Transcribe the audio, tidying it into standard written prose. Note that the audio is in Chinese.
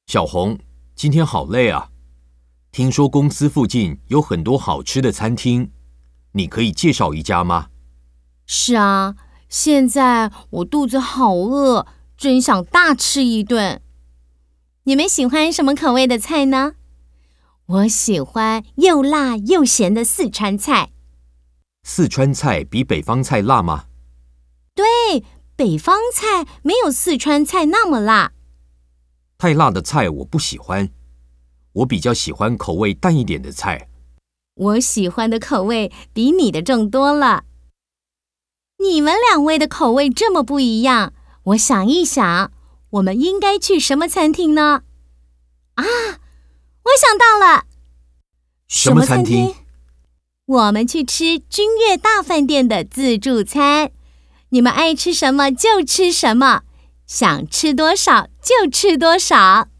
小红，今天好累啊！听说公司附近有很多好吃的餐厅，你可以介绍一家吗？ 是啊，现在我肚子好饿，真想大吃一顿。你们喜欢什么口味的菜呢？我喜欢又辣又咸的四川菜。 四川菜比北方菜辣吗？ 对，北方菜没有四川菜那么辣。 太辣的菜我不喜欢，我比较喜欢口味淡一点的菜。 我喜欢的口味比你的重多了。你们两位的口味这么不一样，我想一想，我们应该去什么餐厅呢？啊，我想到了！ 什么餐厅？ 我们去吃君悦大饭店的自助餐。你们爱吃什么就吃什么，想吃多少就吃多少。